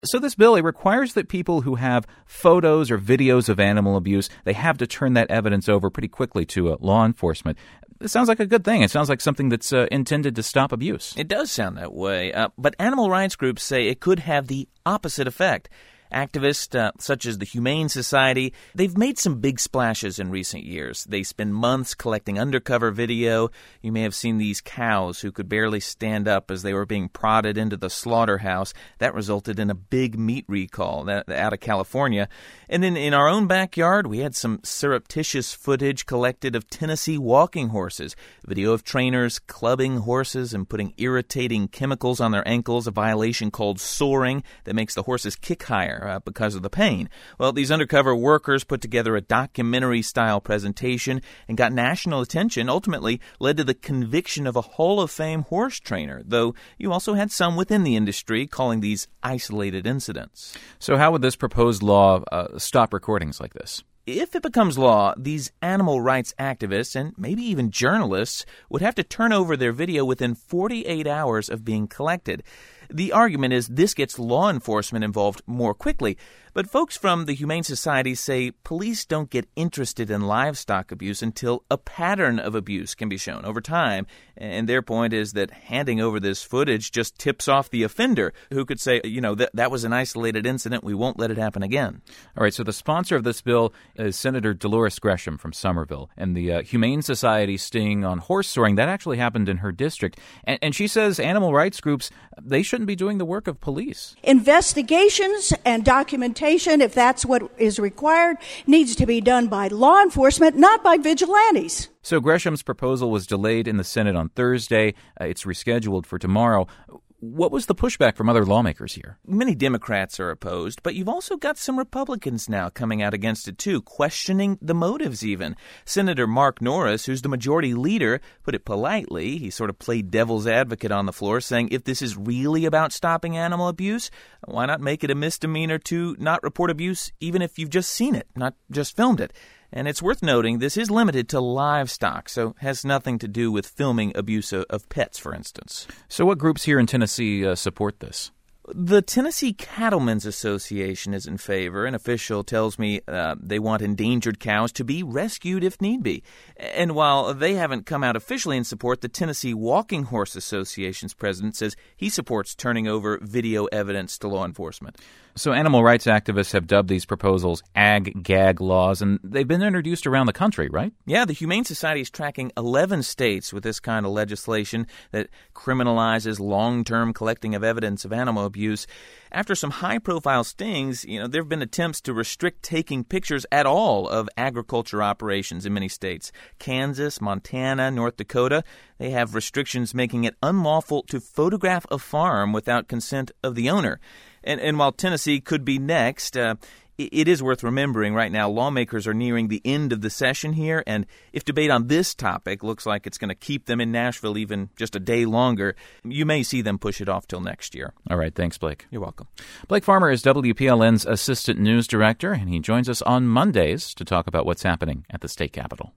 So this bill, it requires that people who have photos or videos of animal abuse, they have to turn that evidence over pretty quickly to law enforcement. It sounds like a good thing. It sounds like something that's intended to stop abuse. It does sound that way, but animal rights groups say it could have the opposite effect. Activists such as the Humane Society, they've made some big splashes in recent years. They spend months collecting undercover video. You may have seen these cows who could barely stand up as they were being prodded into the slaughterhouse. That resulted in a big meat recall out of California. And then in our own backyard, we had some surreptitious footage collected of Tennessee walking horses. Video of trainers clubbing horses and putting irritating chemicals on their ankles, a violation called soring that makes the horses kick higher because of the pain. Well, these undercover workers put together a documentary-style presentation and got national attention, ultimately led to the conviction of a Hall of Fame horse trainer, though you also had some within the industry calling these isolated incidents. So how would this proposed law stop recordings like this? If it becomes law, these animal rights activists and maybe even journalists would have to turn over their video within 48 hours of being collected. The argument is this gets law enforcement involved more quickly, but folks from the Humane Society say police don't get interested in livestock abuse until a pattern of abuse can be shown over time, and their point is that handing over this footage just tips off the offender, who could say, that was an isolated incident, we won't let it happen again. All right, so the sponsor of this bill is Senator Dolores Gresham from Somerville, and the Humane Society sting on horse soring, that actually happened in her district, and she says animal rights groups, they shouldn't be doing the work of police. Investigations and documentation, if that's what is required, needs to be done by law enforcement, not by vigilantes. So Gresham's proposal was delayed in the Senate on Thursday. It's rescheduled for tomorrow. What was the pushback from other lawmakers here? Many Democrats are opposed, but you've also got some Republicans now coming out against it too, questioning the motives even. Senator Mark Norris, who's the majority leader, put it politely. He sort of played devil's advocate on the floor, saying if this is really about stopping animal abuse, why not make it a misdemeanor to not report abuse even if you've just seen it, not just filmed it? And it's worth noting this is limited to livestock, so has nothing to do with filming abuse of pets, for instance. So what groups here in Tennessee support this? The Tennessee Cattlemen's Association is in favor. An official tells me they want endangered cows to be rescued if need be. And while they haven't come out officially in support, the Tennessee Walking Horse Association's president says he supports turning over video evidence to law enforcement. So animal rights activists have dubbed these proposals ag-gag laws, and they've been introduced around the country, right? Yeah, the Humane Society is tracking 11 states with this kind of legislation that criminalizes long-term collecting of evidence of animal abuse. After some high-profile stings, there have been attempts to restrict taking pictures at all of agriculture operations in many states. Kansas, Montana, North Dakota, they have restrictions making it unlawful to photograph a farm without consent of the owner. And while Tennessee could be next, it is worth remembering right now lawmakers are nearing the end of the session here, and if debate on this topic looks like it's going to keep them in Nashville even just a day longer, you may see them push it off till next year. All right, thanks, Blake. You're welcome. Blake Farmer is WPLN's Assistant News Director, and he joins us on Mondays to talk about what's happening at the state capitol.